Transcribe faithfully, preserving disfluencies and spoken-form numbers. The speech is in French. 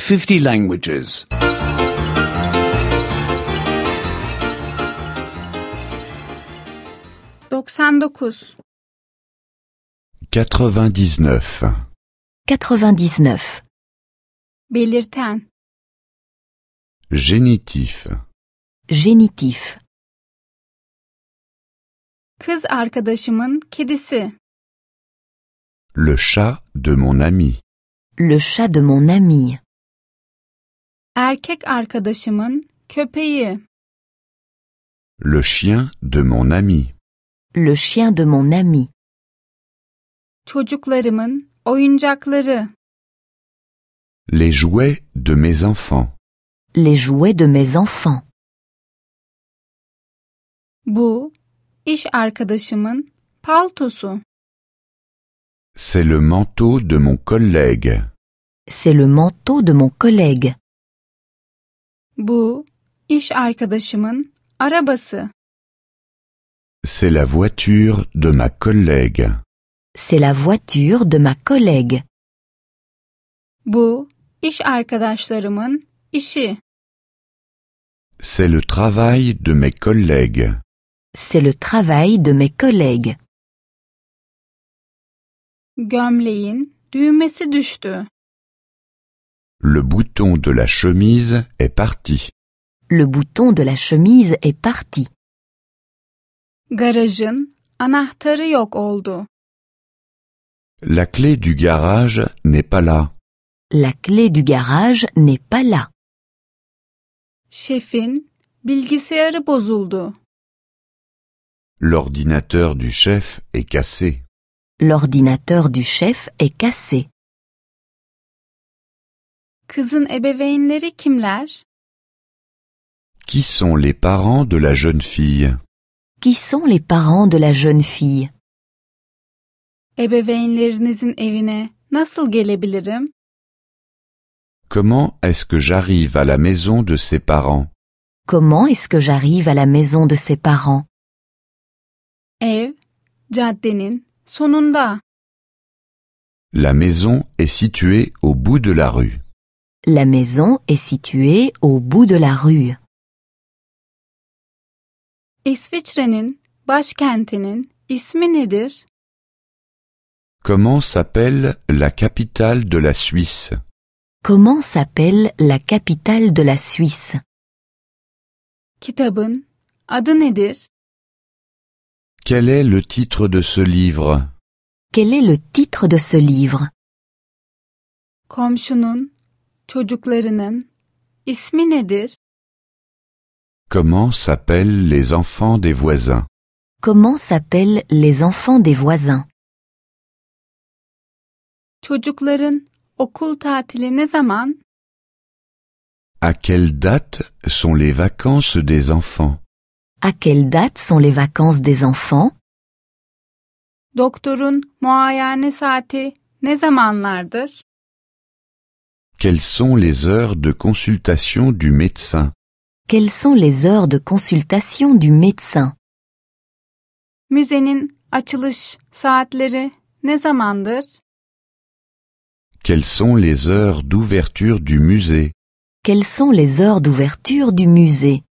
fifty languages. doksan dokuz. quatre-vingt-dix-neuf. quatre-vingt-dix-neuf. Belirten. Génitif. Génitif. Kız arkadaşımın kedisi. Le chat de mon ami. Le chat de mon ami. Erkek arkadaşımın köpeği. Le chien de mon ami. Le chien de mon ami. Çocuklarımın oyuncakları. Les jouets de mes enfants. Les jouets de mes enfants. Bu, iş arkadaşımın paltosu. C'est le manteau de mon collègue. C'est le manteau de mon collègue. Bu, iş arkadaşımın arabası. C'est la voiture de ma collègue. C'est la voiture de ma collègue. Bu, iş arkadaşlarımın işi. C'est le travail de mes collègues. C'est le travail de mes collègues. Gömleğin düğmesi düştü. Le bouton de la chemise est parti. Le bouton de la chemise est parti. Garajın anahtarı yok oldu. La clé du garage n'est pas là. La clé du garage n'est pas là. Şefin bilgisayarı bozuldu. L'ordinateur du chef est cassé. L'ordinateur du chef est cassé. Kızın ebeveynleri kimler? Qui sont les parents de la jeune fille? Qui sont les parents de la jeune fille? Ebeveynlerinizin evine nasıl gelebilirim? Comment est-ce que j'arrive à la maison de ses parents? Comment est-ce que j'arrive à la maison de ses parents? Ev, caddenin sonunda. La maison est située au bout de la rue. La maison est située au bout de la rue. İsviçre'nin başkentinin ismi nedir? Comment s'appelle la capitale de la Suisse? Comment s'appelle la capitale de la Suisse? Kitabın adı nedir? Quel est le titre de ce livre? Quel est le titre de ce livre? Komşunun çocuklarının ismi nedir? Comment s'appellent les enfants des voisins? Comment s'appellent les enfants des voisins? Çocukların okul tatili ne zaman? À quelle date sont les vacances des enfants? À quelle date sont les vacances des enfants? Doktorun muayene saati ne zamanlardır? Quelles sont les heures de consultation du médecin? Quelles sont les heures de consultation du médecin? Müzenin açılış saatleri ne zamandır? Quelles sont les heures d'ouverture du musée? Quelles sont les heures d'ouverture du musée?